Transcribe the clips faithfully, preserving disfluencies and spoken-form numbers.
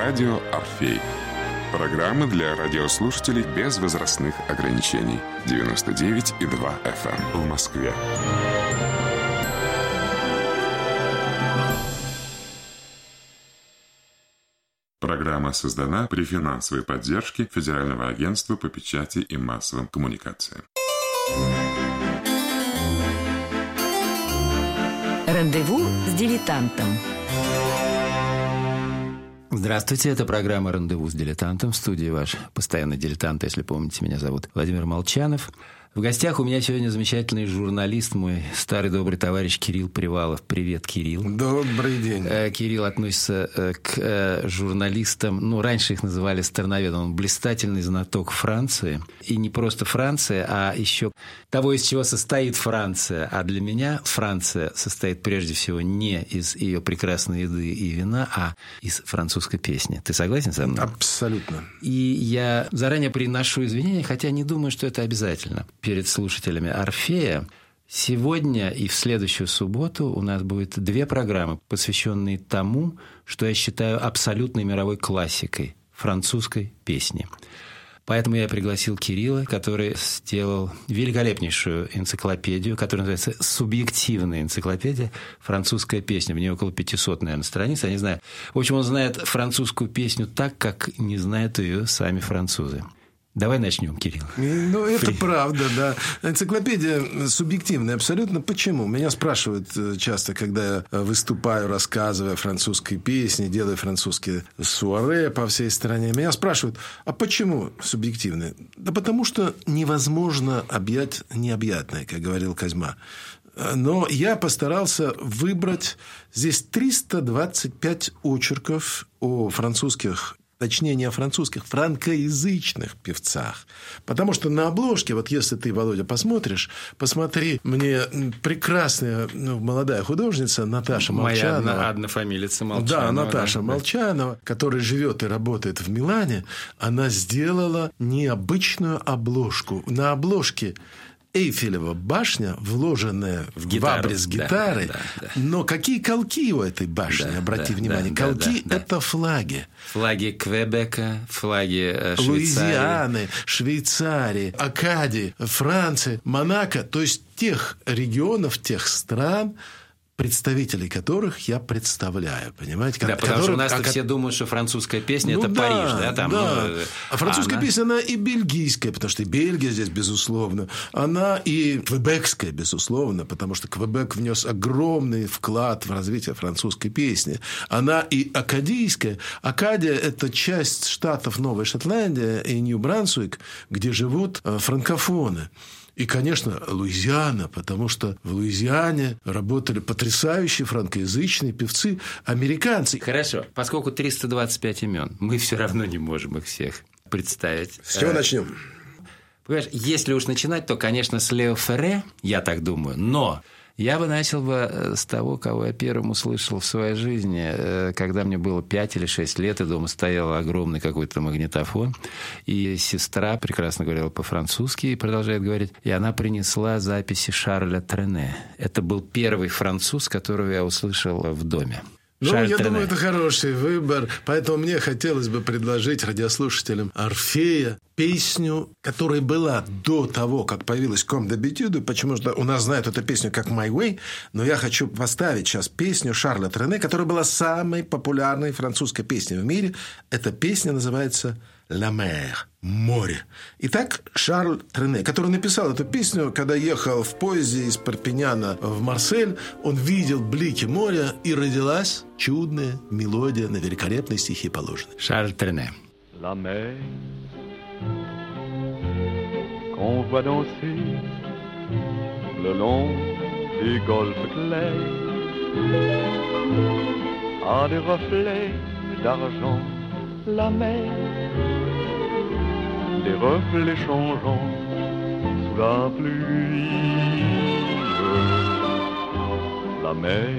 Радио Орфей. Программа для радиослушателей без возрастных ограничений. девяносто девять и два эф эм в Москве. Программа создана при финансовой поддержке Федерального агентства по печати и массовым коммуникациям. Рандеву с дилетантом. Здравствуйте, это программа «Рандеву с дилетантом». В студии ваш постоянный дилетант, если помните, меня зовут Владимир Молчанов. В гостях у меня сегодня замечательный журналист, мой старый добрый товарищ Кирилл Привалов. Привет, Кирилл. Добрый день. Кирилл относится к журналистам, ну, раньше их называли страноведом. Он блистательный знаток Франции. И не просто Франции, а еще того, из чего состоит Франция. А для меня Франция состоит прежде всего не из ее прекрасной еды и вина, а из французской песни. Ты согласен со мной? Абсолютно. И я заранее приношу извинения, хотя не думаю, что это обязательно. Перед слушателями Орфея. Сегодня и в следующую субботу у нас будет две программы, посвященные тому, что я считаю абсолютной мировой классикой французской песни. Поэтому я пригласил Кирилла, который сделал великолепнейшую энциклопедию, которая называется «Субъективная энциклопедия. Французская песня». В ней около пятисот, наверное, страниц. Я не знаю. В общем, он знает французскую песню так, как не знают ее сами французы. Давай начнем, Кирилл. Ну, это При... правда, да. Энциклопедия субъективная абсолютно. Почему? Меня спрашивают часто, когда я выступаю, рассказывая о французской песне, делаю французские суаре по всей стране. Меня спрашивают, а почему субъективная? Да потому что невозможно объять необъятное, как говорил Козьма. Но я постарался выбрать здесь триста двадцать пять очерков о французских, точнее, не о французских, франкоязычных певцах. Потому что на обложке, вот если ты, Володя, посмотришь, посмотри, мне прекрасная, ну, молодая художница Наташа Молчанова. Моя однофамилица Молчанова. Да, Наташа да, Молчанова, которая живет и работает в Милане, она сделала необычную обложку. На обложке Эйфелева башня, вложенная в, в абрис гитары. Да, да, да. Но какие колки у этой башни, да, обрати да, внимание. Да, колки да, да, – это флаги. Флаги Квебека, флаги э, Швейцарии. Луизианы, Швейцарии, Акадии, Франции, Монако. То есть тех регионов, тех стран, представителей которых я представляю, понимаете? Да, потому которых, что у нас а, все думают, что французская песня – ну, это да, Париж, да? Там, да. Ну, а французская а она... песня, она и бельгийская, потому что и Бельгия здесь, безусловно. Она и квебекская, безусловно, потому что Квебек внес огромный вклад в развитие французской песни. Она и акадийская. Акадия – это часть штатов Новая Шотландия и Нью-Брансуик, где живут франкофоны. И, конечно, Луизиана, потому что в Луизиане работали потрясающие франкоязычные певцы, американцы. Хорошо, поскольку триста двадцать пять имен, мы все равно не можем их всех представить. С чего начнем? Понимаешь, если уж начинать, то, конечно, с Лео Ферре, я так думаю, но... Я бы начал бы с того, кого я первым услышал в своей жизни, когда мне было пять или шесть лет, и дома стоял огромный какой-то магнитофон, и сестра прекрасно говорила по-французски и продолжает говорить, и она принесла записи Шарля Трене. Это был первый француз, которого я услышал в доме. Ну, Шарль я Трене. думаю, это хороший выбор. Поэтому мне хотелось бы предложить радиослушателям Орфея песню, которая была до того, как появилась «Comme d'habitude», почему что у нас знают эту песню как «My Way», но я хочу поставить сейчас песню Шарля Трене, которая была самой популярной французской песней в мире. Эта песня называется «La mer» – «Море». Итак, Шарль Трене, который написал эту песню, когда ехал в поезде из Перпиняна в Марсель, он видел блики моря, и родилась чудная мелодия на великолепной стихи положенной. Шарль Трене. La mer qu'on voit danser le long des golfes clairs a des reflets d'argent. La mer, des reflets changeants sous la pluie. La mer,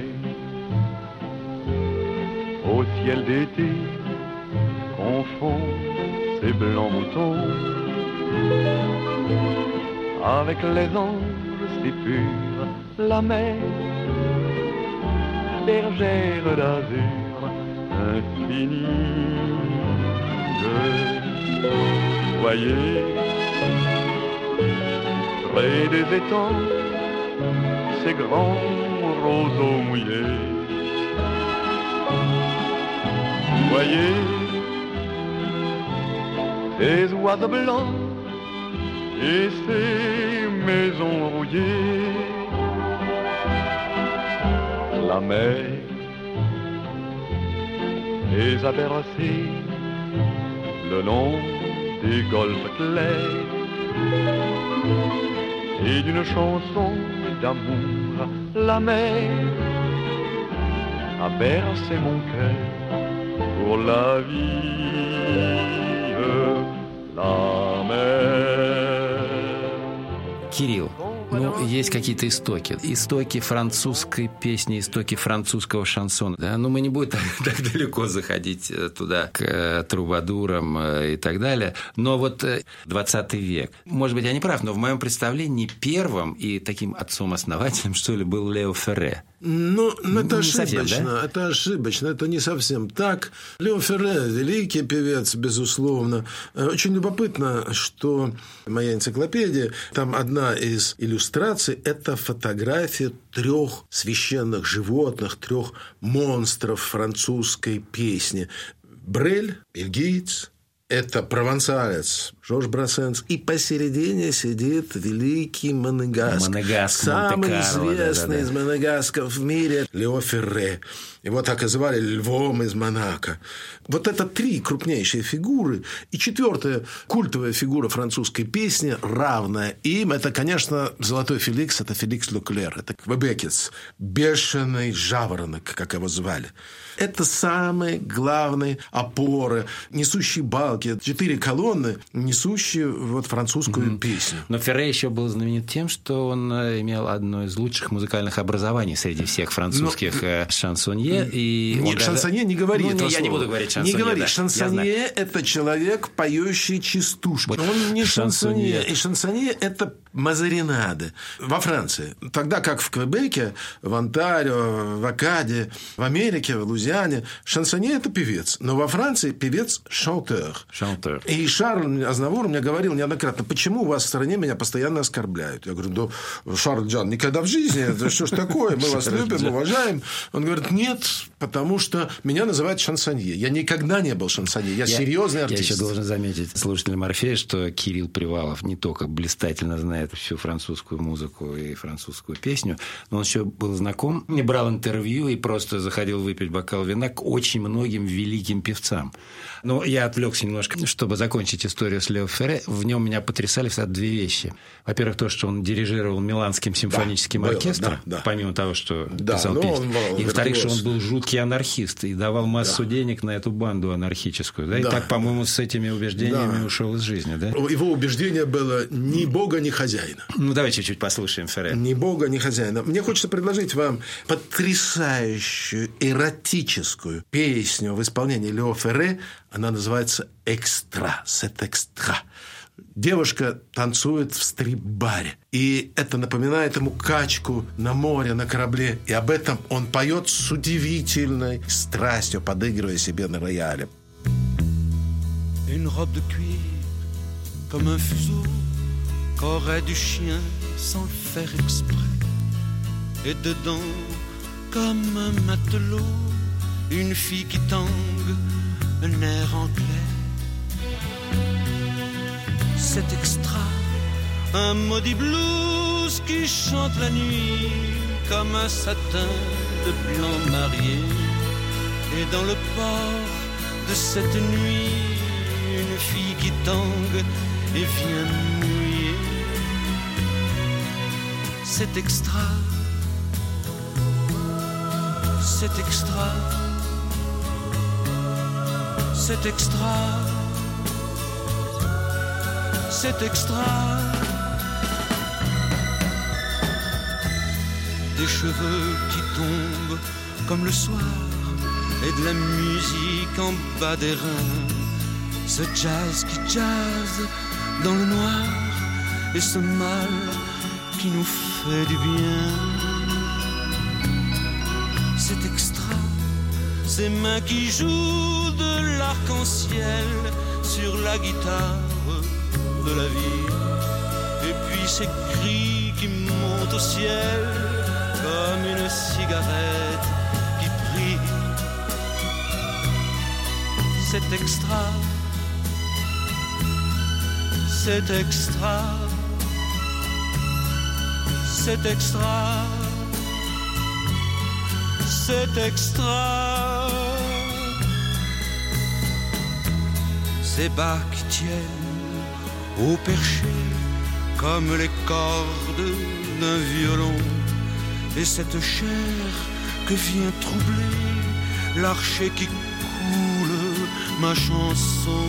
au ciel d'été, confond ses blancs moutons avec les anges si purs. La mer, bergère d'azur, infinie de voyez près des étangs ces grands roseaux mouillés. Voyez ces oiseaux blancs et ces maisons rouillées. La mer les a bercés le long des golfes clairs et d'une chanson d'amour la mer a bercé mon cœur pour la vie, la mer. Кирилл, ну, есть какие-то истоки. Истоки французской песни, истоки французского шансона. Да? Ну, мы не будем так, так далеко заходить туда, к трубадурам и так далее. Но вот двадцатый век. Может быть, я не прав, но в моем представлении первым и таким отцом-основателем, что ли, был Лео Ферре. Ну, это не ошибочно. совсем, да? Это ошибочно. Это не совсем так. Лео Ферре – великий певец, безусловно. Очень любопытно, что моя энциклопедия, там одна из иллюстраций – это фотография трех священных животных, трех монстров французской песни. Брель, бельгиец, это провансалец Жорж Брассенс, и посередине сидит великий Монегаск. Монегаск, самый Монте-Карло, известный да, да, да. из Монегасков в мире Лео Ферре. Его так и звали Львом из Монако. Вот это три крупнейшие фигуры. И четвертая культовая фигура французской песни, равная им, это, конечно, Золотой Феликс, это Феликс Леклер, это квебекец, бешеный жаворонок, как его звали. Это самые главные опоры, несущие балки, четыре колонны, несущие вот французскую mm-hmm. песню. Но Ферре еще был знаменит тем, что он имел одно из лучших музыкальных образований среди всех французских Но... шансонье. И Нет, даже... шансонье не говори ну, этого не, я слова. не буду говорить шансонье. Не говори. Да, шансонье – это человек, поющий частушки. Вот. Он не шансонье. шансонье. И шансонье – это мазаринады во Франции. Тогда как в Квебеке, в Онтарио, в Акаде, в Америке, в Луизиане шансонье – это певец. Но во Франции певец – шантер. Шантер. И Шарль Азнавур мне говорил неоднократно, почему у вас в стране меня постоянно оскорбляют. Я говорю, да, Шарль Джан, никогда в жизни. Это что ж такое? Мы вас любим, уважаем. Он говорит, нет, потому что меня называют шансонье. Я никогда не был шансонье. Я, я серьезный артист. Я еще должен заметить слушателям Орфея, что Кирилл Привалов не только блистательно знает всю французскую музыку и французскую песню, но он еще был знаком, не брал интервью и просто заходил выпить бокал вина к очень многим великим певцам. Но я отвлекся немножко, чтобы закончить историю с Лео Ферре. В нем меня потрясали всегда две вещи. Во-первых, то, что он дирижировал Миланским симфоническим да, оркестром, да, да. помимо того, что да, писал песни. И, во-вторых, что он был жуткий анархист и давал массу да. денег на эту банду анархическую. Да? Да. И так, по-моему, с этими убеждениями да. ушел из жизни. Да? Его убеждение было ни бога, ни хозяина. Ну, давай чуть-чуть послушаем Ферре. Ни бога, ни хозяина. Мне хочется предложить вам потрясающую эротическую песню в исполнении Лео Ферре. Она называется «Экстра», «Сет экстра». Девушка танцует в стрип-баре. И это напоминает ему качку на море, на корабле. И об этом он поет с удивительной страстью, подыгрывая себе на рояле. Une robe de cuir, comme un fuseau, qu'aurait du chien sans le faire exprès. Et dedans, comme un matelot, une fille qui tangue, un air anglais. C'est extra, un maudit blues qui chante la nuit comme un satin de blanc marié. Et dans le port de cette nuit, une fille qui tangue et vient mouiller. C'est extra, c'est extra, c'est extra. C'est extra. Des cheveux qui tombent comme le soir et de la musique en bas des reins. Ce jazz qui jazz dans le noir et ce mal qui nous fait du bien. C'est extra, ses mains qui jouent de l'arc-en-ciel sur la guitare de la vie, et puis ces cris qui montent au ciel comme une cigarette qui brille. C'est extra, c'est extra, c'est extra, c'est extra. Ces bacs tiennent au perché comme les cordes d'un violon, et cette chair que vient troubler l'archet qui coule ma chanson.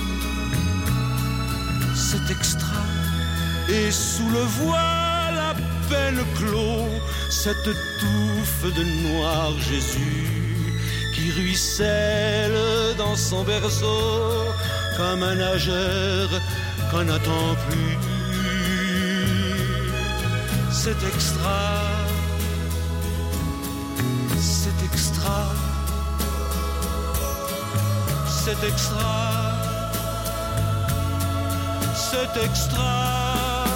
C'est extra, et sous le voile à peine clos, cette touffe de noir Jésus qui ruisselle dans son berceau comme un nageur qu'on n'attend plus. C'est extra, c'est extra, c'est extra, c'est extra.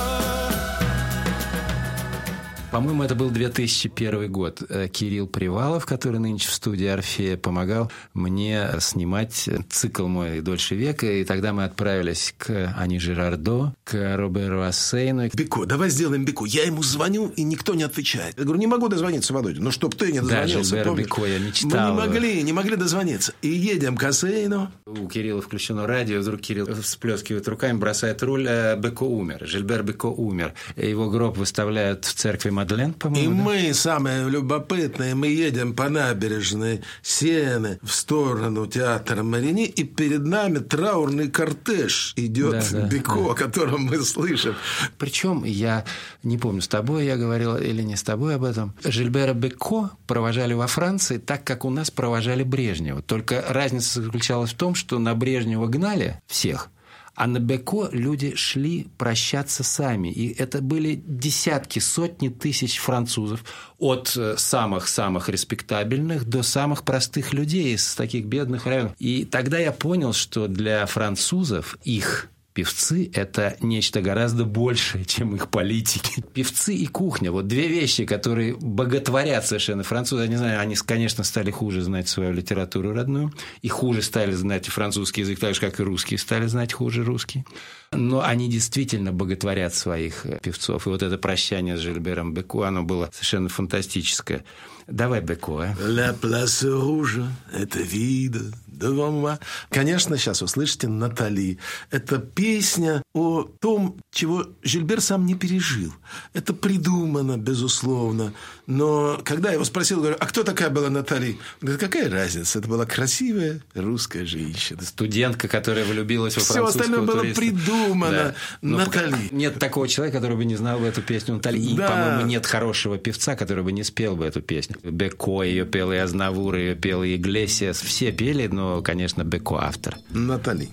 По-моему, это был две тысячи первый год. Кирилл Привалов, который нынче в студии «Орфея», помогал мне снимать цикл мой «Дольше века», и тогда мы отправились к Ани Жирардо, к Роберу Ассейну. Беко, давай сделаем Беко. Я ему звоню, и никто не отвечает. Я говорю, не могу дозвониться, Володя. Ну, чтоб ты не дозвонился. Да, Жильбер Беко, я мечтал. Мы не могли, не могли дозвониться. И едем к Ассейну. У Кирилла включено радио, вдруг Кирилл всплескивает руками, бросает руль. Беко умер. Жильбер Беко умер. Его гроб выставляют в церкви Мадлен, по-моему. И да? мы, самые любопытные, мы едем по набережной Сены в сторону театра Марини, и перед нами траурный кортеж идет, да, да, Беко, да, о котором мы слышим. Причем, я не помню, с тобой я говорил или не с тобой об этом, Жильбера Беко провожали во Франции так, как у нас провожали Брежнева. Только разница заключалась в том, что на Брежнева гнали всех, а на Беко люди шли прощаться сами. И это были десятки, сотни тысяч французов. От самых-самых респектабельных до самых простых людей из таких бедных районов. И тогда я понял, что для французов их певцы – это нечто гораздо большее, чем их политики. Певцы и кухня – вот две вещи, которые боготворят совершенно французы. Я не знаю, они, конечно, стали хуже знать свою литературу родную, и хуже стали знать французский язык, так же, как и русские стали знать хуже русский. Но они действительно боготворят своих певцов. И вот это прощание с Жильбером Беко, оно было совершенно фантастическое. Давай Беко, а? «La place rouge, это vide devant moi». Конечно, сейчас услышите «Натали». Это песня о том, чего Жильбер сам не пережил. Это придумано, безусловно. Но когда я его спросил, говорю, а кто такая была Натали? Он говорит, какая разница? Это была красивая русская женщина. Студентка, которая влюбилась во Все французского остальное было туриста. придумано. Да. Натали. Нет такого человека, который бы не знал бы эту песню Натали. И, да, по-моему, нет хорошего певца, который бы не спел бы эту песню. Беко ее пел, и Азнавур ее пел, и Иглесиас. Все пели, но, конечно, Беко автор. Натали.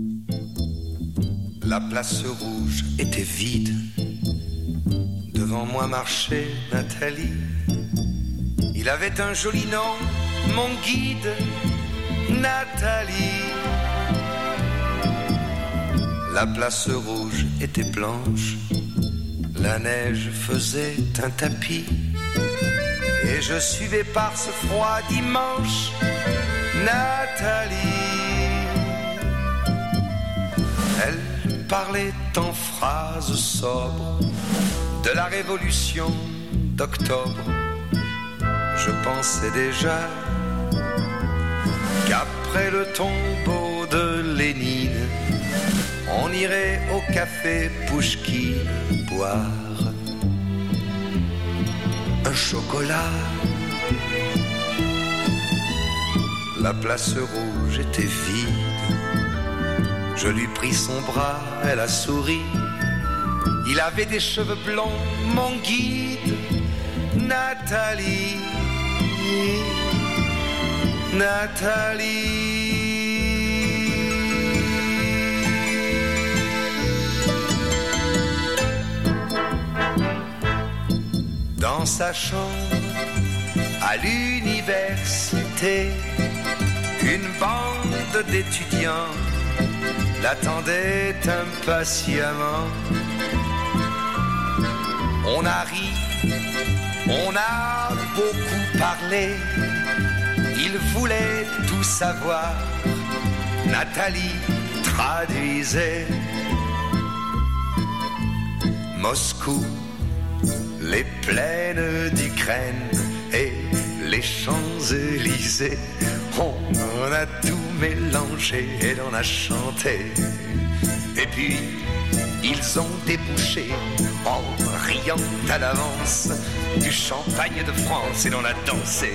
La place rouge était vide. Devant moi marchait Nathalie. Il avait un joli nom, mon guide, Nathalie. La place rouge était blanche. La neige faisait un tapis. Et je suivais par ce froid dimanche Nathalie. Elle parlait en phrases sobres de la révolution d'octobre. Je pensais déjà qu'après le tombeau de Lénine, on irait au café Pouchkine boire un chocolat. La place rouge était vide. Je lui pris son bras, elle a souri. Il avait des cheveux blonds, mon guide, Nathalie, Nathalie. Dans sa chambre à l'université, Une bande d'étudiants l'attendait impatiemment. On a ri, on a beaucoup parlé, il voulait tout savoir. Nathalie traduisait. Moscou, les plaines d'Ukraine et les Champs-Élysées, on en a tout mélangé et l'on a chanté. Et puis ils ont débouché en riant à l'avance du champagne de France et l'on a dansé.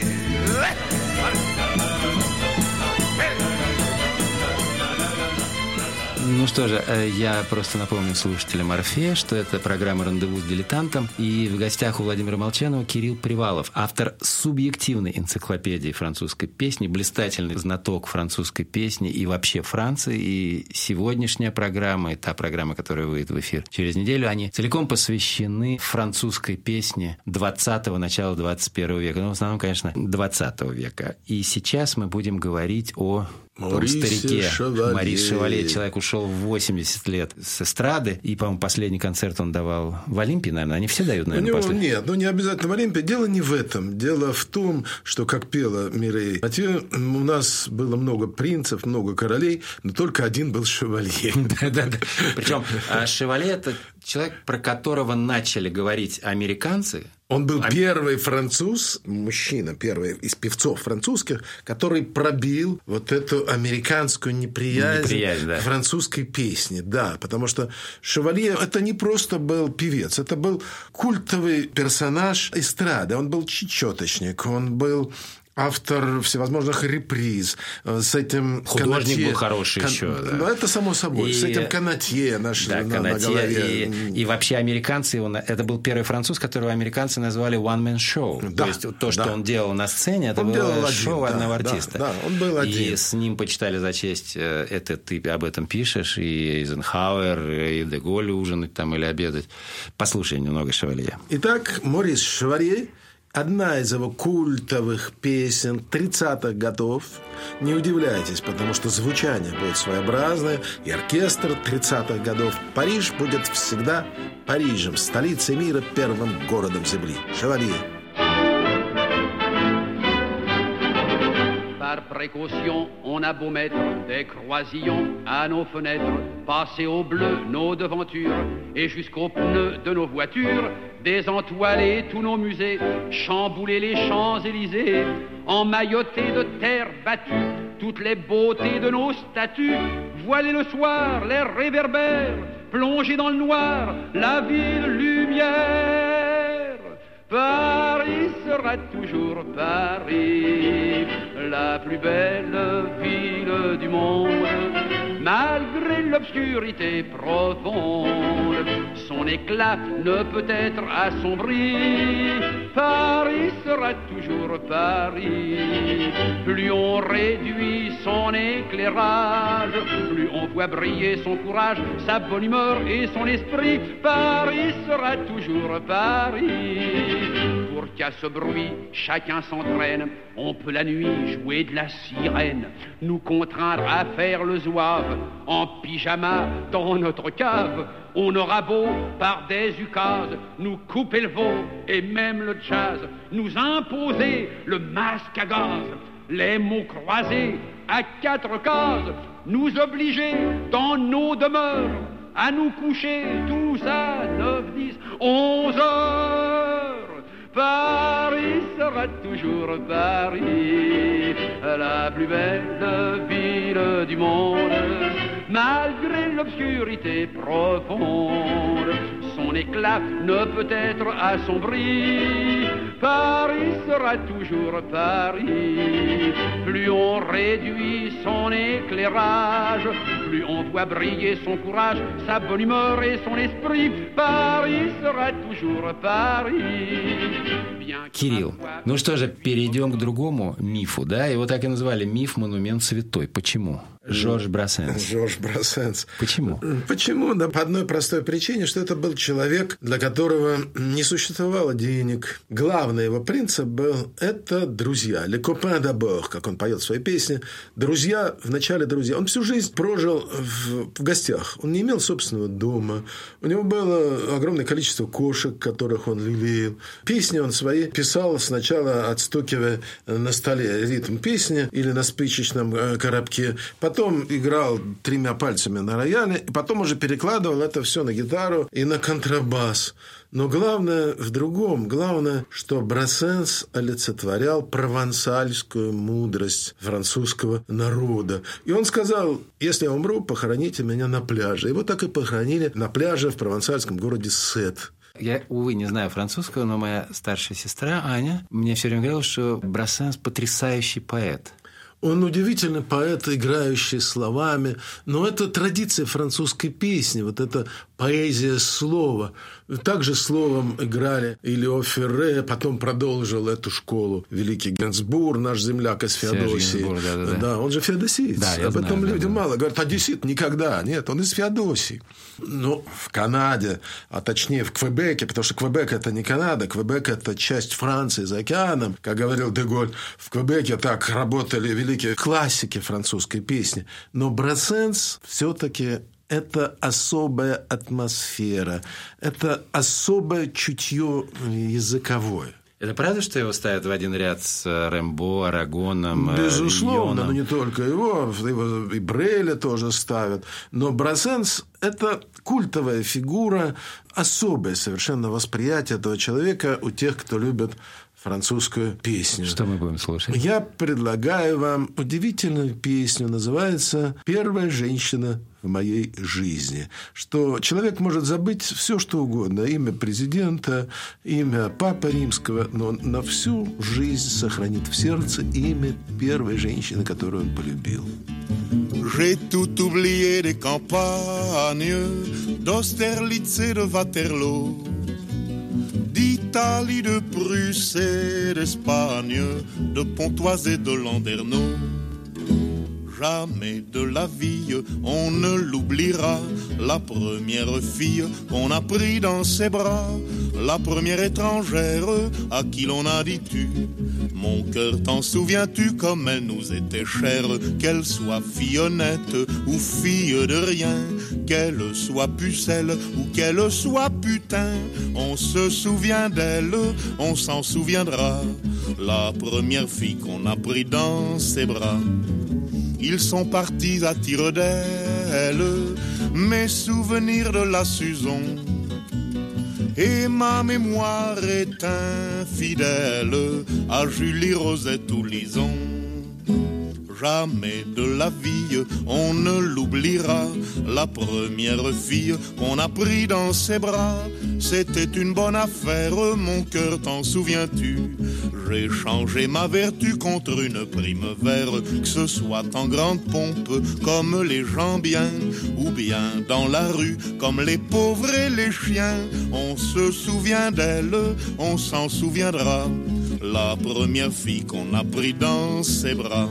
Ну что же, я просто напомню слушателям Орфея, что это программа «Рандеву с дилетантом». И в гостях у Владимира Молчанова Кирилл Привалов, автор субъективной энциклопедии французской песни, блистательный знаток французской песни и вообще Франции. И сегодняшняя программа, и та программа, которая выйдет в эфир через неделю, они целиком посвящены французской песне двадцатого, начала двадцать первого века. Ну, в основном, конечно, двадцатого века. И сейчас мы будем говорить о... том старике Шевалье. Марис Шевалье. Человек ушел в восемьдесят лет с эстрады. И, по-моему, последний концерт он давал в Олимпе, наверное. Они все дают, наверное, У него последний. нет, ну не обязательно в Олимпе. Дело не в этом. Дело в том, что, как пела Мирей Матье, у нас было много принцев, много королей, но только один был Шевалье. Да-да-да. Причем Шевалье – это человек, про которого начали говорить американцы. Он был первый француз, мужчина, первый из певцов французских, который пробил вот эту американскую неприязнь, неприязнь да. французской песни. Да, потому что Шевалье – это не просто был певец, это был культовый персонаж эстрады. Он был чечеточник, он был... автор всевозможных реприз, с этим художник Канатье, был хороший кон... еще. Да. Ну, это само собой. И... С этим Канатье наш да, на, Канатье, на голове. И, и вообще американцы, он, это был первый француз, которого американцы назвали one-man show. Да, то есть то, что да. он делал на сцене, это он было один, шоу да, одного да, артиста. Да, он был один. И с ним почитали за честь, это ты об этом пишешь, и Эйзенхауэр, и де Голль ужинать там или обедать. Послушай немного Шевалье. Итак, Морис Шевалье. Одна из его культовых песен тридцатых годов. Не удивляйтесь, потому что звучание будет своеобразное, и оркестр тридцатых годов. Париж будет всегда Парижем, столицей мира, первым городом земли. Шевалье. Par précaution, on a beau mettre des croisillons à nos fenêtres, passer au bleu nos devantures et jusqu'aux pneus de nos voitures, désentoiler tous nos musées, chambouler les Champs-Élysées, emmailloter de terre battue toutes les beautés de nos statues, voiler le soir les réverbères, plonger dans le noir la ville lumière. Paris sera toujours Paris, la plus belle ville du monde, malgré l'obscurité profonde, son éclat ne peut être assombri. Paris sera toujours Paris, plus on réduit son éclairage, plus on voit briller son courage, sa bonne humeur et son esprit. Paris sera toujours Paris. Pour qu'à ce bruit chacun s'entraîne, on peut la nuit jouer de la sirène, nous contraindre à faire le zouave en pyjama dans notre cave. On aura beau par des ukases nous couper le veau et même le jazz, nous imposer le masque à gaz, les mots croisés à quatre cases, nous obliger dans nos demeures à nous coucher tous à neuf, dix, onze heures. Paris sera toujours Paris, la plus belle ville du monde, malgré l'obscurité profonde, son éclat ne peut être assombri. Paris sera toujours Paris, plus on réduit son éclairage, plus on voit briller son courage, sa bonne humeur et son esprit. Paris sera toujours Paris. Кирилл, ну что же, перейдем к другому мифу, да? Его так и назвали «Миф, монумент, святой». Почему? Жорж Брассенс. Жорж Брассенс. Почему? Почему? Да по одной простой причине, что это был человек, для которого не существовало денег. Главный его принцип был – это друзья. «Les copains d'abord», как он поет в своей песне. Друзья, вначале друзья. Он всю жизнь прожил в, в гостях. Он не имел собственного дома. У него было огромное количество кошек, которых он лелеял. Песни он свои писал сначала, отстукивая на столе ритм песни или на спичечном коробке. Потом играл тремя пальцами на рояле, и потом уже перекладывал это все на гитару и на контрабас. Но главное в другом. Главное, что Брассенс олицетворял провансальскую мудрость французского народа. И он сказал: если я умру, похороните меня на пляже. Его так и похоронили на пляже в провансальском городе Сет. Я, увы, не знаю французского, но моя старшая сестра Аня мне все время говорила, что Брассенс потрясающий поэт. Он удивительный поэт, играющий словами, но это традиция французской песни, вот эта поэзия слова. Также словом играли и Лео Ферре, потом продолжил эту школу великий Генсбур, наш земляк из Феодосии. Да, да, да. Да, он же феодосиец. Да, Об этом знаю, люди да, мало говорят. Одессит никогда. Нет, он из Феодосии. Ну, в Канаде, а точнее в Квебеке, потому что Квебек – это не Канада, Квебек – это часть Франции за океаном. Как говорил де Голль, в Квебеке так работали великие классики французской песни. Но Брассенс все-таки это особая атмосфера, это особое чутье языковое. Это правда, что его ставят в один ряд с Рэмбо, Арагоном, Безусловно, Вийоном? но не только его, его и Бреля тоже ставят. Но Брассенс – это культовая фигура, особое совершенно восприятие этого человека у тех, кто любит французскую песню. Что мы будем слушать? Я предлагаю вам удивительную песню, называется «Первая женщина в моей жизни». Что человек может забыть все, что угодно. Имя президента, имя Папы Римского, но на всю жизнь сохранит в сердце имя первой женщины, которую он полюбил. J'ai tout oublié des campagnes, d'Austerlitz et de Waterloo, d'Italie, de Prusse et d'Espagne, de Pontoise et de Landerneau. Jamais de la vie on ne l'oubliera, la première fille qu'on a pris dans ses bras, la première étrangère à qui l'on a dit tu. Mon cœur, t'en souviens-tu comme elle nous était chère, qu'elle soit fille honnête ou fille de rien, qu'elle soit pucelle ou qu'elle soit putain, on se souvient d'elle, on s'en souviendra, la première fille qu'on a pris dans ses bras. Ils sont partis à tire d'aile, mes souvenirs de la Suzon, et ma mémoire est infidèle à Julie, Rosette ou Lison. Jamais de la vie on ne l'oubliera, la première fille qu'on a pris dans ses bras, c'était une bonne affaire, mon cœur, t'en souviens-tu? J'ai changé ma vertu contre une prime verte, que ce soit en grande pompe comme les gens bien, ou bien dans la rue comme les pauvres et les chiens. On se souvient d'elle, on s'en souviendra, la première fille qu'on a pris dans ses bras.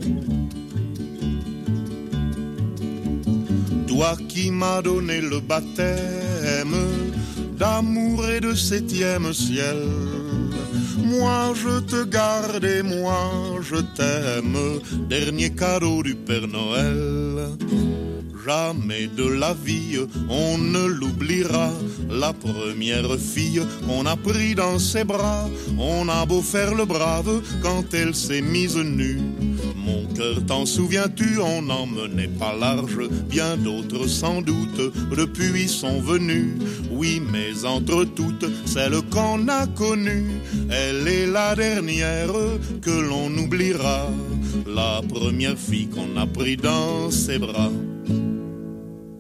Toi qui m'as donné le baptême d'amour et de septième ciel, moi je te garde et moi je t'aime, dernier cadeau du Père Noël. Jamais de la vie on ne l'oubliera, la première fille qu'on a pris dans ses bras, on a beau faire le brave quand elle s'est mise nue. Mon cœur, t'en souviens-tu, on n'en menait pas large, bien d'autres sans doute depuis sont venus. Oui, mais entre toutes, celle qu'on a connue, elle est la dernière que l'on oubliera, la première fille qu'on a pris dans ses bras.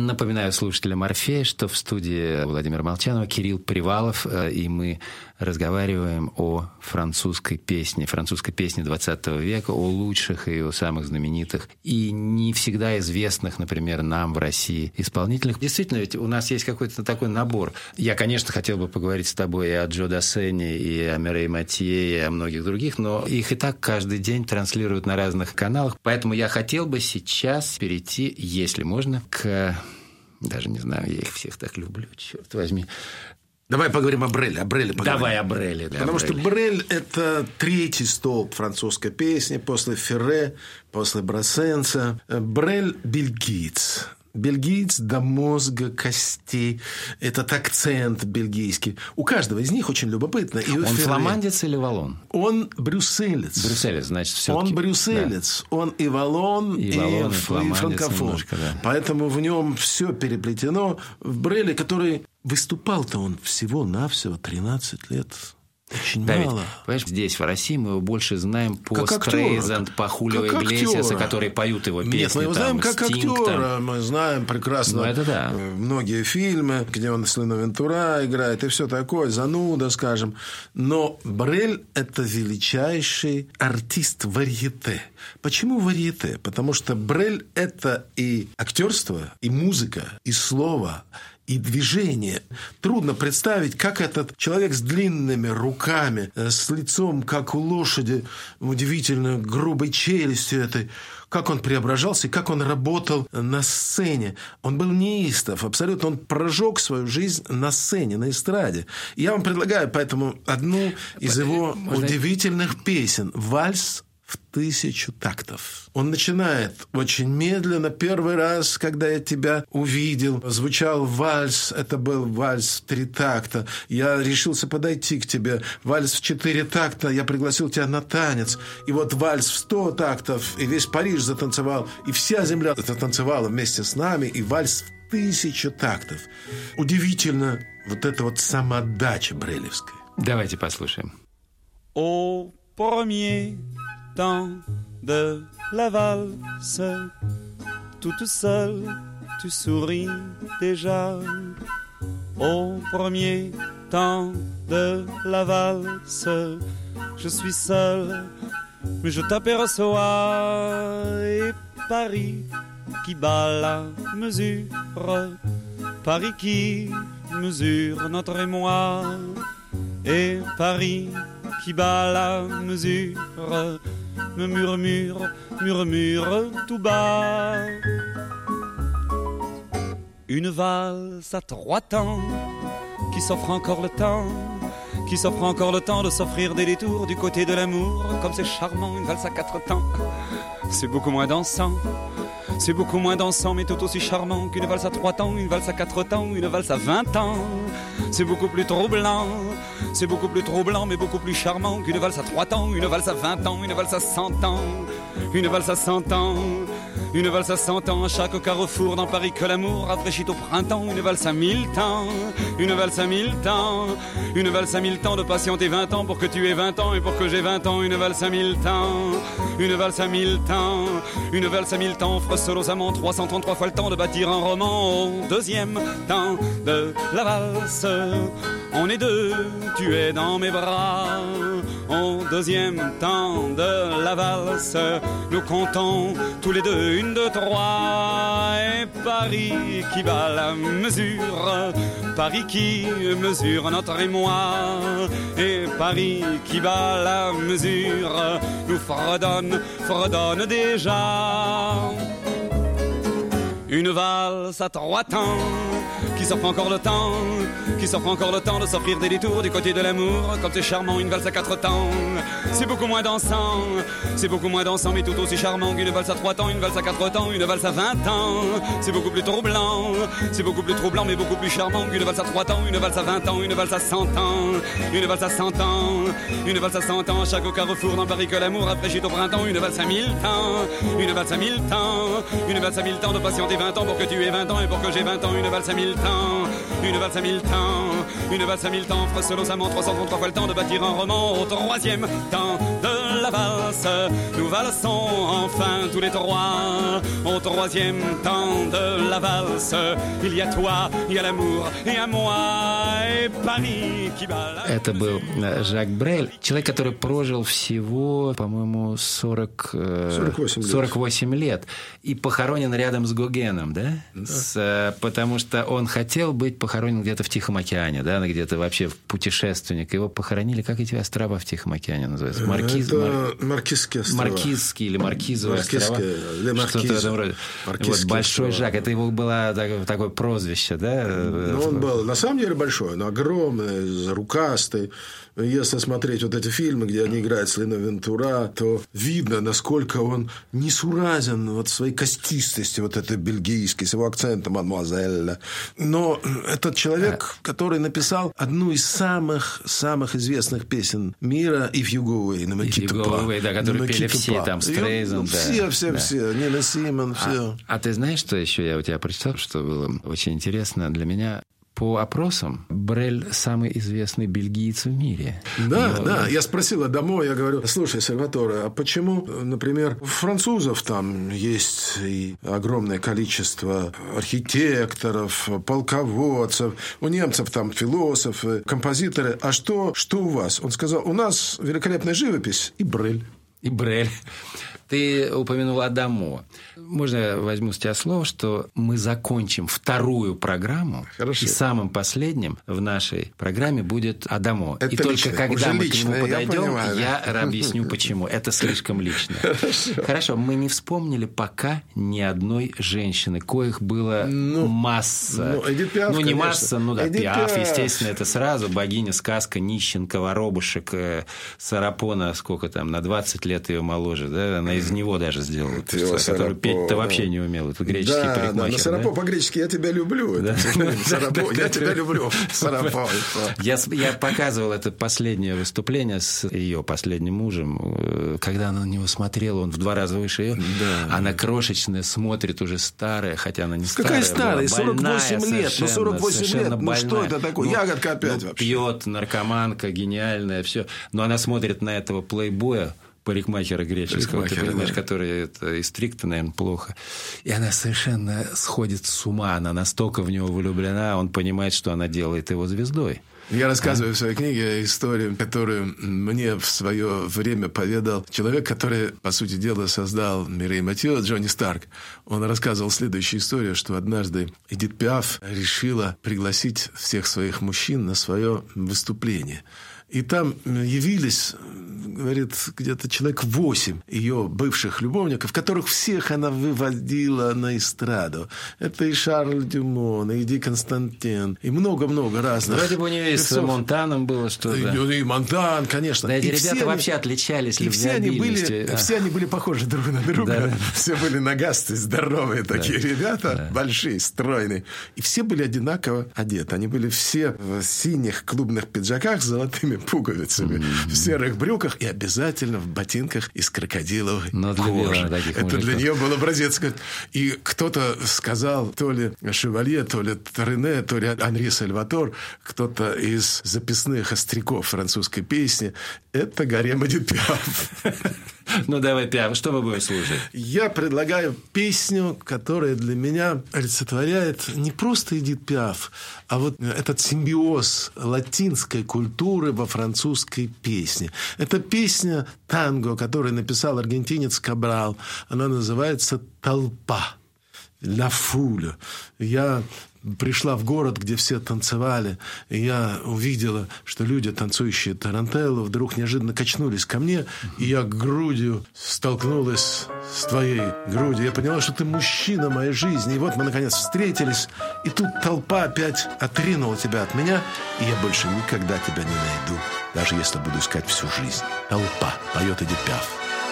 Напоминаю слушателям Орфея, что в студии Владимира Молчанова Кирилл Привалов, и мы разговариваем о французской песне, французской песне двадцатого века, о лучших и о самых знаменитых и не всегда известных, например, нам в России исполнителях. Действительно, ведь у нас есть какой-то такой набор. Я, конечно, хотел бы поговорить с тобой и о Джо Дассене, и о Мирей Матье, и о многих других, но их и так каждый день транслируют на разных каналах. Поэтому я хотел бы сейчас перейти, если можно, к... Даже не знаю, я их всех так люблю, черт возьми. Давай поговорим о Бреле. О Бреле поговорим. Давай о Бреле. Да, Потому о Бреле. что Брель – это третий столб французской песни после Ферре, после Брассенса. Брель – бельгиец. Бельгиец до мозга костей. Этот акцент бельгийский. У каждого из них очень любопытно. И он фламандец или валлон? Он брюсселец. Брюсселец, значит, все-таки. Он брюсселец. Да. Он и валлон, и, валлон, и, и франкофон. Немножко, да. Поэтому в нем все переплетено. В Бреле, который выступал-то он всего-навсего тринадцать лет. Очень да, мало. Ведь, понимаешь, здесь, в России, мы его больше знаем по Стрейзанд, по Хулио Иглесиаса, которые поют его песни. Нет, мы его знаем как актера. Мы знаем прекрасно ну, это да. многие фильмы, где он с Лино Вентура играет, и все такое, зануда, скажем. Но Брель – это величайший артист варьете. Почему варьете? Потому что Брель – это и актерство, и музыка, и слово, и движение. Трудно представить, как этот человек с длинными руками, с лицом, как у лошади, удивительно грубой челюстью этой, как он преображался и как он работал на сцене. Он был неистов, абсолютно. Он прожег свою жизнь на сцене, на эстраде. И я вам предлагаю поэтому одну из его Можно... удивительных песен «Вальс в тысячу тактов». Он начинает очень медленно. Первый раз, когда я тебя увидел, звучал вальс. Это был вальс в три такта. Я решился подойти к тебе. Вальс в четыре такта. Я пригласил тебя на танец. И вот вальс в сто тактов. И весь Париж затанцевал. И вся земля затанцевала вместе с нами. И вальс в тысячу тактов. Удивительно вот эта вот самоотдача брелевская. Давайте послушаем. Au premier temps de la valse, toute seule, tu souris déjà. Au premier temps de la valse, je suis seule, mais je t'aperçois. Et Paris qui bat la mesure, Paris qui mesure notre émoi. Et Paris qui bat la mesure me murmure, murmure tout bas. Une valse à trois temps qui s'offre encore le temps, qui s'offre encore le temps de s'offrir des détours du côté de l'amour. Comme c'est charmant, une valse à quatre temps, c'est beaucoup moins dansant. C'est beaucoup moins dansant mais tout aussi charmant qu'une valse à trois temps, une valse à quatre temps, une valse à vingt ans. C'est beaucoup plus troublant, c'est beaucoup plus troublant mais beaucoup plus charmant qu'une valse à trois temps, une valse à vingt ans, une valse à cent ans, une valse à cent ans, une valse à cent ans. À chaque carrefour dans Paris que l'amour rafraîchit au printemps, une valse à mille temps, une valse à mille temps, une valse à mille temps de patienter vingt ans pour que tu aies vingt ans et pour que j'ai vingt ans, une valse à mille temps, une valse à mille temps, une valse à mille temps offre seul aux amants trois cent trente-trois fois le temps de bâtir un roman. Au deuxième temps de la valse, on est deux, tu es dans mes bras. Au deuxième temps de la valse, nous comptons tous les deux, une, deux, trois. Et Paris qui bat la mesure, Paris qui mesure notre émoi. Et Paris qui bat la mesure nous fredonne, fredonne déjà. Une valse à trois temps qui s'offre encore le temps, qui s'offre encore le temps de s'offrir des détours du côté de l'amour. Comme c'est charmant, une valse à quatre temps, c'est beaucoup moins dansant, c'est beaucoup moins dansant mais tout aussi charmant qu'une valse à trois temps, une valse à quatre temps, une valse à vingt ans. C'est beaucoup plus troublant, c'est beaucoup plus troublant mais beaucoup plus charmant qu'une valse à trois temps, une valse à vingt ans, une valse à cent ans, une valse à cent ans, une valse à cent ans. À chaque carrefour dans Paris que l'amour rafraîchit au printemps, une valse à mille temps, une valse à mille temps, une valse à mille temps de patienter vingt ans pour que tu aies vingt ans et pour que j'ai vingt ans, une valse à mille mille temps, une valse à mille temps, une valse à mille temps, fera solo amants, trois cent trente-trois fois le temps de bâtir un roman. Au troisième temps de la valse, nous valsons enfin tous les trois. Au troisième temps de la valse, il y a toi, il y a l'amour, et à moi, et Paris qui bat. Это был Жак Брель, человек, который прожил всего, по-моему, сорок, сорок восемь лет. сорок восемь лет и похоронен рядом с Гогеном, да? Да. С, потому что он хотел быть похоронен где-то в Тихом океане, да, где-то вообще путешественник. Его похоронили, как эти острова в Тихом океане называются? Маркиз, Это Мар... Маркизские острова. Маркизские или Маркизовые острова. Что-то в этом роде. Вот, Большой острова. Жак. Это его было такое, такое прозвище, да? Ну, он был на самом деле большой, но огромный, рукастый. Если смотреть вот эти фильмы, где они играют с Лино Вентура, то видно, насколько он несуразен вот своей костистости, вот этой бельгийской, с его акцентом «мадемуазель». Но этот человек, который написал одну из самых, самых известных песен мира «If you go away», «Ne me quitte pas», да, которую пели все, там, Стрейзен. Да. Все, все, да. все, Нина Симон, все. А, а ты знаешь, что еще я у тебя прочитал, что было очень интересно для меня? По опросам, Брель самый известный бельгиец в мире. Да, Но... да. Я спросил домой, я говорю, слушай, Сальваторе, а почему, например, у французов там есть и огромное количество архитекторов, полководцев, у немцев там философы, композиторы, а что, что у вас? Он сказал, у нас великолепная живопись и Брель. И Брель. Ты упомянул Адамо. Можно я возьму с тебя слово, что мы закончим вторую программу, Хорошо. И самым последним в нашей программе будет Адамо. Это и только личное, когда мы личное, к нему подойдем, я, я объясню, почему. Это слишком лично. Хорошо. Хорошо, мы не вспомнили пока ни одной женщины, коих было ну, масса. Ну, Эдит Пиаф, ну не конечно. масса, ну да, Эдит Пиаф, Пиаф. естественно, это сразу. Богиня, сказка, Нищенко, Воробушек, Сарапона, сколько там, на двадцать лет ее моложе, да? Она из него даже сделала. Который петь-то вообще не умел. Это греческий да, парикмахер. Да, но Сарапо да? по-гречески «я тебя люблю». Да. Сарапо, я тебя люблю. Сарапо. Я, я показывал это последнее выступление с ее последним мужем. Когда она на него смотрела, он в два раза выше ее. Да. Она крошечная, смотрит уже старая, хотя она не Какая старая. Какая старая? сорок восемь лет. Ну, сорок восемь лет. Ну, что это такое? Ну, Ягодка опять ну, вообще. Пьет, наркоманка, гениальная, все. Но она смотрит на этого плейбоя, парикмахера греческого, Парикмахера, ты понимаешь, да. который это, и стриг-то, наверное, плохо. И она совершенно сходит с ума. Она настолько в него влюблена, он понимает, что она делает его звездой. Я рассказываю а? в своей книге историю, которую мне в свое время поведал человек, который, по сути дела, создал Мирей Матьё, Джонни Старк. Он рассказывал следующую историю, что однажды Эдит Пиаф решила пригласить всех своих мужчин на свое выступление. И там явились, говорит, где-то человек восемь ее бывших любовников, которых всех она выводила на эстраду. Это и Шарль Дюмон, и Ди Константин, и много-много разных. Вроде бы у нее и с Монтаном было что-то. И, и Монтан, конечно. Да, эти и ребята все вообще они, отличались и все они, были, да. все они были похожи друг на друга. Да, да. Все были нагастые, здоровые такие да. ребята, да. большие, стройные. И все были одинаково одеты. Они были все в синих клубных пиджаках с золотыми пуговицами, mm-hmm. в серых брюках и обязательно в ботинках из крокодиловой кожи. Это мужиков. Для нее был образец. И кто-то сказал, то ли Шевалье, то ли Рене, то ли Анри Сальватор, кто-то из записных остряков французской песни, это гарем Эдит Пиаф. Ну, давай, Пиаф, что мы будем слушать? Я предлагаю песню, которая для меня олицетворяет не просто Эдит Пиаф, а вот этот симбиоз латинской культуры во французской песне. Это песня танго, которую написал аргентинец Кабрал. Она называется «Толпа». «La foule». Я пришла в город, где все танцевали, и я увидела, что люди, танцующие тарантеллу, вдруг неожиданно качнулись ко мне, и я грудью столкнулась с твоей грудью. Я поняла, что ты мужчина моей жизни. И вот мы, наконец, встретились, и тут толпа опять отринула тебя от меня, и я больше никогда тебя не найду, даже если буду искать всю жизнь. «Толпа», поет Эдит Пиаф.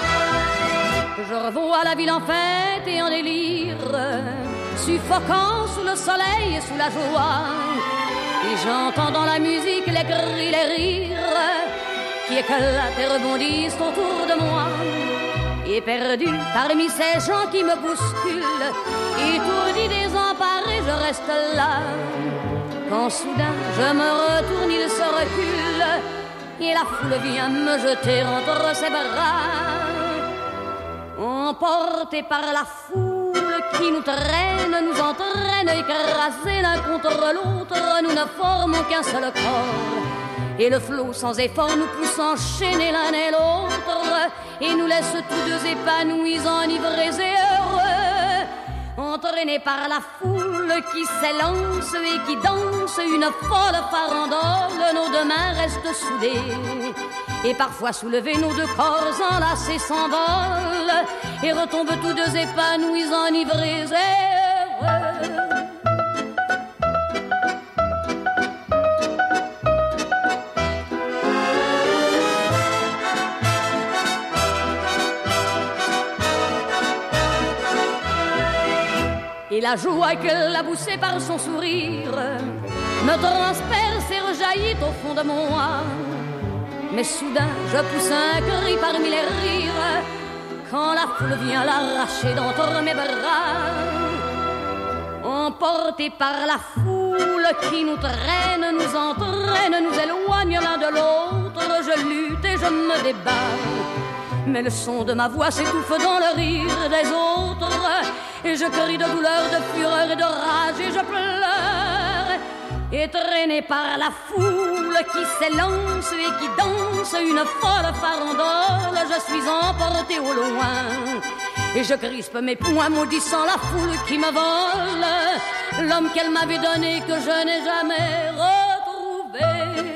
Je revois la ville en fête et en délire, suffoquant sous le soleil et sous la joie. Et j'entends dans la musique les cris, les rires qui éclatent et rebondissent autour de moi. Éperdu parmi ces gens qui me bousculent, étourdi, désemparé, je reste là. Quand soudain je me retourne, il se recule, et la foule vient me jeter entre ses bras. Emportés par la foule qui nous traîne, nous entraîne, écrasés l'un contre l'autre, nous ne formons qu'un seul corps. Et le flot sans effort nous pousse enchaîner l'un et l'autre, et nous laisse tous deux épanouis, enivrés et heureux. Entraînés par la foule qui s'élance et qui danse une folle farandole, nos deux mains restent soudées. Et parfois soulevés, nos deux corps enlacés s'envolent et retombent tous deux épanouis, enivrés et heureux. Et la joie qu'elle a poussée par son sourire me transperce et rejaillit au fond de moi. Mais soudain je pousse un cri parmi les rires quand la foule vient l'arracher d'entre mes bras. Emportés par la foule qui nous traîne, nous entraîne, nous éloigne l'un de l'autre, je lutte et je me débat. Mais le son de ma voix s'étouffe dans le rire des autres, et je crie de douleur, de fureur et de rage, et je pleure. Et traîné par la foule qui s'élance et qui danse une folle farandole, je suis emporté au loin. Et je crispe mes poings maudissant la foule qui me vole l'homme qu'elle m'avait donné, que je n'ai jamais retrouvé.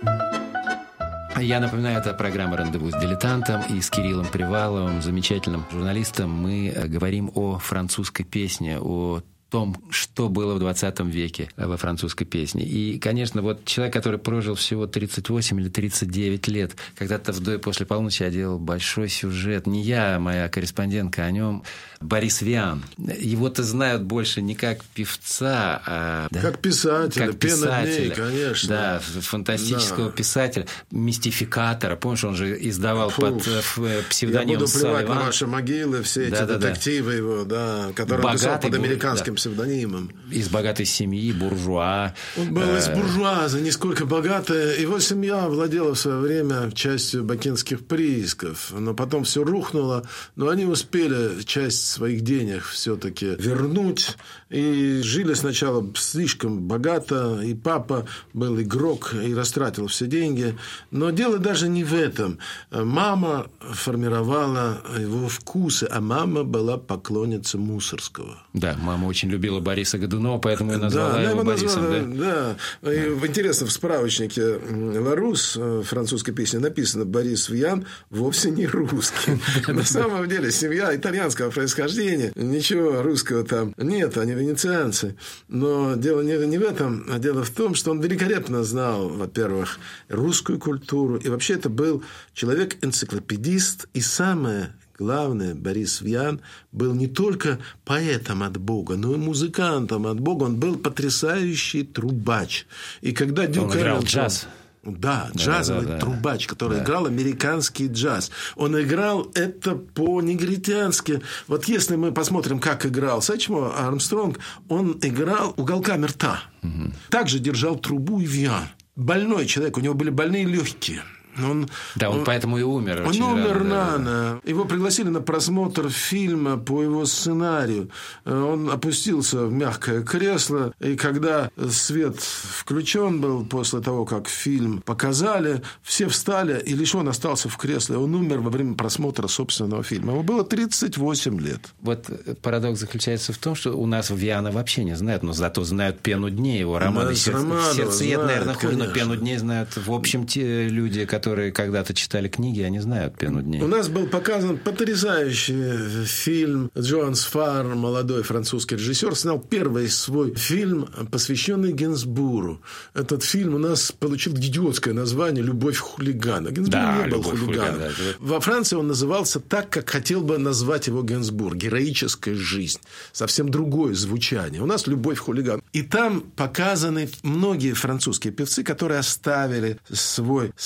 Я напоминаю, это программа «Рандеву с дилетантом», и с Кириллом Приваловым, замечательным журналистом, мы говорим о французской песне, о том, что было в двадцатом веке во французской песне. И, конечно, вот человек, который прожил всего тридцать восемь или тридцать девять лет, когда-то в «Дуэ после полуночи» я делал большой сюжет, не я, а моя корреспондентка о нем, Борис Виан. Его-то знают больше не как певца, а... Как да, писателя, как писателя, дней, конечно. Да, фантастического да. писателя, мистификатора. Помнишь, он же издавал Фу, под псевдонимом Салливан. Я буду плевать на ваши могилы, все эти да, детективы да, его, да, которые он писал под американским да. псевдонимом. Из богатой семьи, буржуа. Он был из буржуаза, нисколько богатая. Его семья владела в свое время частью бакинских приисков, но потом все рухнуло. Но они успели часть своих денег все-таки вернуть. И жили сначала слишком богато. И папа был игрок и растратил все деньги. Но дело даже не в этом. Мама формировала его вкусы, а мама была поклонницей Мусорского. Да, мама очень любила Бориса Годунова, поэтому и назвала да, его, его Борисом. Назвала, да, да. И интересно, в справочнике Ларус французской песни написано: Борис Виан вовсе не русский. На самом деле семья итальянского происхождения. Ничего русского там нет, они венецианцы. Но дело не в этом, а дело в том, что он великолепно знал, во-первых, русскую культуру. И вообще это был человек-энциклопедист. И самое главное, Борис Виан был не только поэтом от Бога, но и музыкантом от Бога. Он был потрясающий трубач. И когда Дюк Он играл джаз. Да, джазовый да, да, трубач, который да. играл американский джаз. Он играл это по-негритянски. Вот если мы посмотрим, как играл Сачмо Армстронг, он играл уголками рта. Угу. Также держал трубу и Виан. Больной человек, у него были больные легкие. Он, да, он, он поэтому и умер. Он умер рано. рано. Его пригласили на просмотр фильма по его сценарию. Он опустился в мягкое кресло, и когда свет включен был после того, как фильм показали, все встали, и лишь он остался в кресле. Он умер во время просмотра собственного фильма. Ему было тридцать восемь лет. Вот парадокс заключается в том, что у нас Виана вообще не знают, но зато знают «Пену дней», его романы. Да, Сердцеед, знают, наверное, хуже, но «Пену дней» знают, в общем, те люди, которые которые когда-то читали книги, они знают «Пену дней». У нас был показан потрясающий фильм. Джоан Сфар, молодой французский режиссер, снял первый свой фильм, посвященный Гинзбургу. Этот фильм у нас получил идиотское название «Любовь хулигана». Гинзбург да, не был хулиганом. Да. Во Франции он назывался так, как хотел бы назвать его Гинзбург. «Героическая жизнь». Совсем другое звучание. У нас «Любовь хулигана». И там показаны многие французские певцы, которые оставили свой след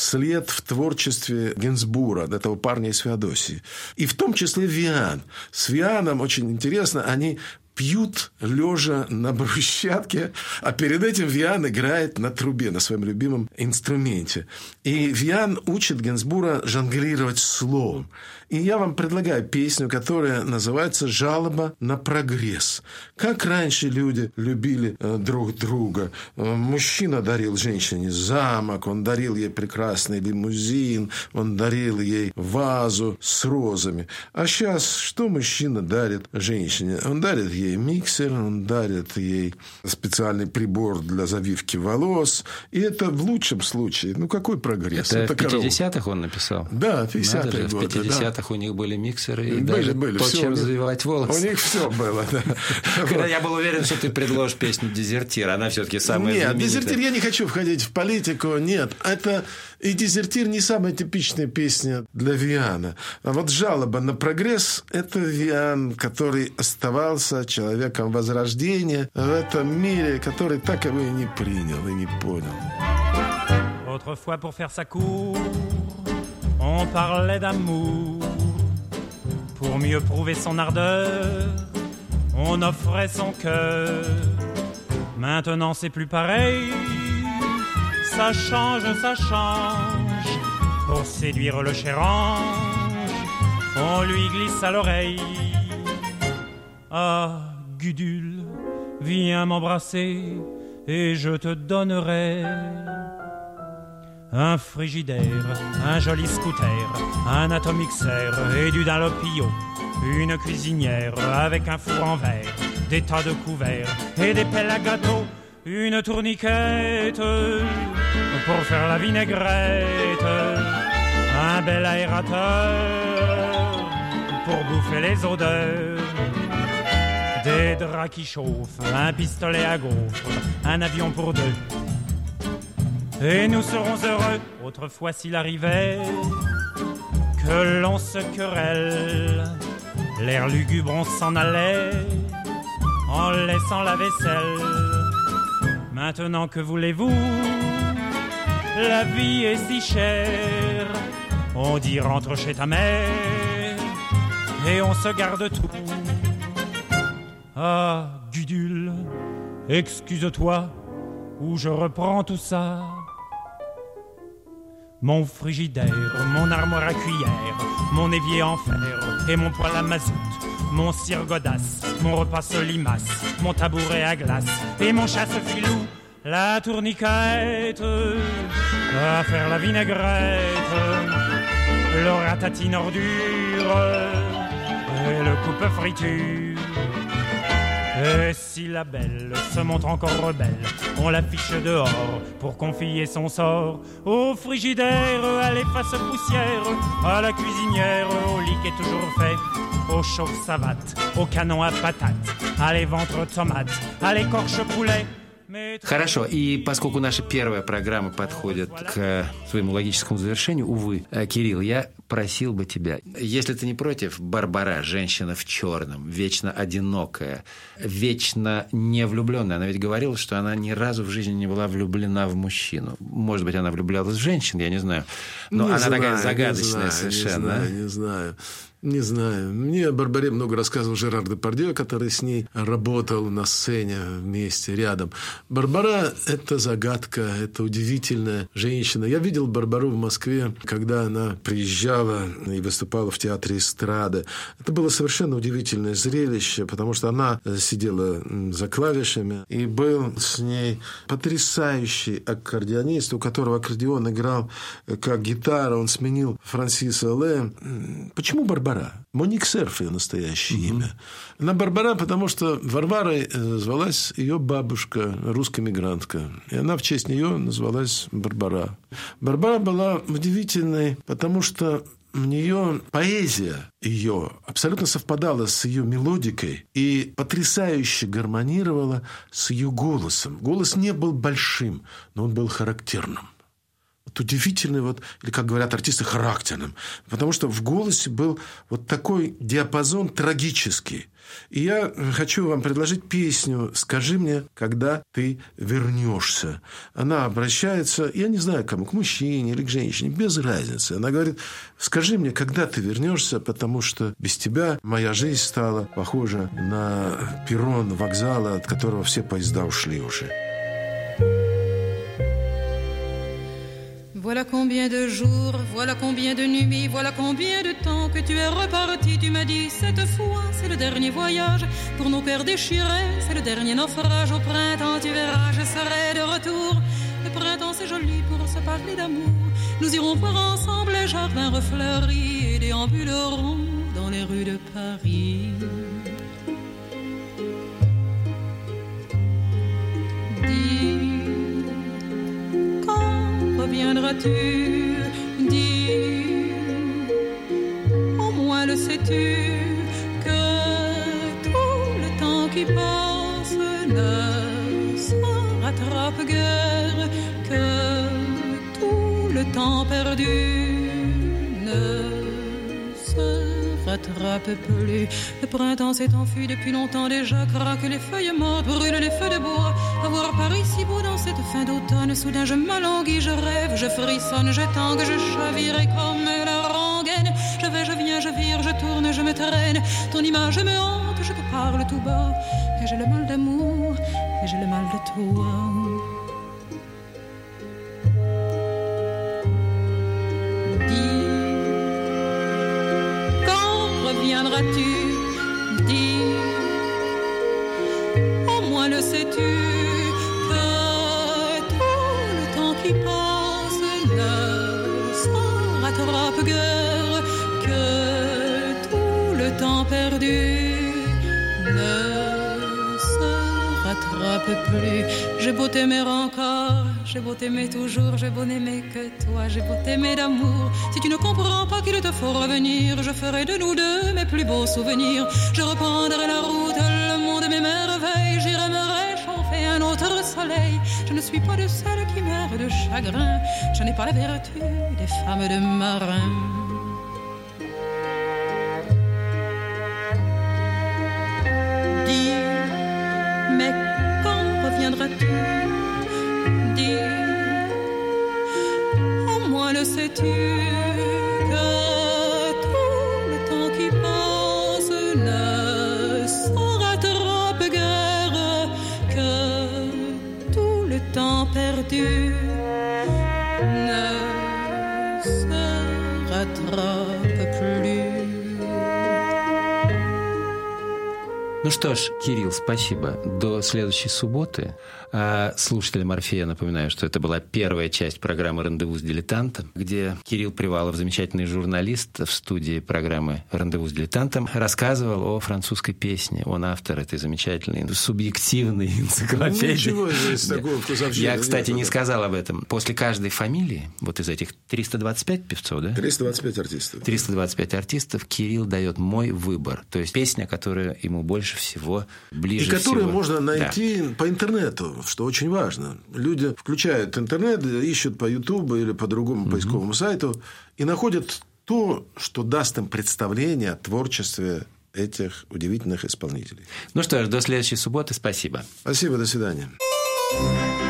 вклад в творчестве Гинзбура, этого парня из Феодосии. И в том числе Виан. С Вианом очень интересно, они пьют лежа на брусчатке, а перед этим Виан играет на трубе, на своем любимом инструменте. И Виан учит Гинзбура жонглировать словом. И я вам предлагаю песню, которая называется «Жалоба на прогресс». Как раньше люди любили э, друг друга. Э, мужчина дарил женщине замок, он дарил ей прекрасный лимузин, он дарил ей вазу с розами. А сейчас что мужчина дарит женщине? Он дарит ей миксер, он дарит ей специальный прибор для завивки волос. И это в лучшем случае. Ну, какой прогресс? Это, это в пятидесятых он написал? Да, в пятидесятые годы. В пятидесятых у них были миксеры и были, даже были, то, все чем них, завивать волосы. У них все было, да. Когда я был уверен, что ты предложишь песню «Дезертир», она все-таки самая Нет, знаменитая. «Дезертир» я не хочу входить в политику, нет. Это и «Дезертир» не самая типичная песня для Виана. А вот «Жалоба на прогресс» – это Виан, который оставался человеком Возрождения в этом мире, который так его и не принял, и не понял. Autrefois, pour faire sa cour, on parlait d'amour. Pour mieux prouver son ardeur, on offrait son cœur. Maintenant c'est plus pareil, ça change, ça change. Pour séduire le cher ange, on lui glisse à l'oreille: ah, Gudule, viens m'embrasser et je te donnerai un frigidaire, un joli scooter, un atomixer et du Dunlopio, une cuisinière avec un four en verre, des tas de couverts et des pelles à gâteau, une tourniquette pour faire la vinaigrette, un bel aérateur pour bouffer les odeurs, des draps qui chauffent, un pistolet à gaufres, un avion pour deux. Et nous serons heureux, autrefois s'il arrivait que l'on se querelle. L'air lugubre, on s'en allait en laissant la vaisselle. Maintenant, que voulez-vous? La vie est si chère. On dit rentre chez ta mère et on se garde tout. Ah, Gudule, excuse-toi ou je reprends tout ça. Mon frigidaire, mon armoire à cuillère, mon évier en fer et mon poêle à mazout, mon cire godasse, mon repas solimace, mon tabouret à glace et mon chasse-filou, la tourniquette à faire la vinaigrette, le ratatine ordure et le coupe-friture. Et si la belle se montre encore rebelle, on l'affiche dehors pour confier son sort au frigidaire, à l'efface poussière, à la cuisinière, au lit qui est toujours fait, au chauffe-savate, au canon à patates, à les ventres tomates, à l'écorche poulet. Хорошо, и поскольку наша первая программа подходит к своему логическому завершению, увы, Кирилл, я просил бы тебя, если ты не против, Барбара, женщина в черном, вечно одинокая, вечно не влюбленная. Она ведь говорила, что она ни разу в жизни не была влюблена в мужчину. Может быть, она влюблялась в женщин, я не знаю. Но не она знаю, такая загадочная не знаю, совершенно. Не знаю, не знаю. Не знаю. Мне о Барбаре много рассказывал Жерар Депардье, который с ней работал на сцене вместе, рядом. Барбара – это загадка, это удивительная женщина. Я видел Барбару в Москве, когда она приезжала и выступала в театре эстрады. Это было совершенно удивительное зрелище, потому что она сидела за клавишами, и был с ней потрясающий аккордеонист, у которого аккордеон играл как гитара. Он сменил Франсиса Лэ. Почему Барбара? Моник Серф ее настоящее mm-hmm. имя. Она Барбара, потому что Варварой звалась ее бабушка, русская мигрантка. И она в честь нее назвалась Барбара. Барбара была удивительной, потому что у нее поэзия ее абсолютно совпадала с ее мелодикой и потрясающе гармонировала с ее голосом. Голос не был большим, но он был характерным. вот удивительный, вот, или, как говорят артисты, характерным. Потому что в голосе был вот такой диапазон трагический. И я хочу вам предложить песню «Скажи мне, когда ты вернешься». Она обращается, я не знаю, кому, к мужчине или к женщине, без разницы. Она говорит: «Скажи мне, когда ты вернешься, потому что без тебя моя жизнь стала похожа на перрон вокзала, от которого все поезда ушли уже». Voilà combien de jours, voilà combien de nuits, voilà combien de temps que tu es reparti. Tu m'as dit cette fois, c'est le dernier voyage pour nos cœurs déchirés, c'est le dernier naufrage. Au printemps, tu verras, je serai de retour. Le printemps, c'est joli pour se parler d'amour. Nous irons voir ensemble les jardins refleuris et déambulerons dans les rues de Paris. Reviendras-tu, dis, au moins le sais-tu, que tout le temps qui passe ne se rattrape guère, que tout le temps perdu ne se rattrape plus. Le printemps s'est enfui depuis longtemps déjà, craque les feuilles mortes, brûlent les feux de bois. À voir Paris si beau dans cette fin d'automne, soudain je m'alanguis, je rêve, je frissonne, je tangue, je chavire comme la rengaine. Je vais, je viens, je vire, je tourne, je me traîne. Ton image me hante, je te parle tout bas. Et j'ai le mal d'amour, et j'ai le mal de toi. Reviendras-tu, dis, au moins le sais-tu, que tout le temps qui passe ne se rattrape guère, que tout le temps perdu ne se rattrape plus. J'ai beau t'aimer encore, j'ai beau t'aimer toujours, j'ai beau n'aimer que toi, j'ai beau t'aimer d'amour. Si tu ne comprends pas qu'il te faut revenir, je ferai de nous deux mes plus beaux souvenirs. Je reprendrai la route, le monde et mes merveilles, j'irai me réchauffer un autre soleil. Je ne suis pas de celles qui meurent de chagrin, je n'ai pas la vertu des femmes de marins. Dis, mais quand reviendras-tu? Dis, au moins le sais-tu, que tout le temps qui passe ne se rattrape guère, que tout le temps perdu ne se rattrape plus. Ну что ж, Кирилл, спасибо. До следующей субботы. А слушателям Орфея напоминаю, что это была первая часть программы «Рандеву с дилетантом», где Кирилл Привалов, замечательный журналист в студии программы «Рандеву с дилетантом», рассказывал о французской песне. Он автор этой замечательной субъективной энциклопедии. Ничего здесь такого вкусовщины. Я, кстати, не сказал об этом. После каждой фамилии, вот из этих триста двадцать пять певцов, да? триста двадцать пять артистов. триста двадцать пять артистов, Кирилл дает мой выбор. То есть песня, которая ему больше всего ближе и которую всего. можно найти, да, по интернету, что очень важно. Люди включают интернет, ищут по Ютубу или по другому угу. поисковому сайту и находят то, что даст им представление о творчестве этих удивительных исполнителей. Ну что ж, до следующей субботы. Спасибо. Спасибо, до свидания.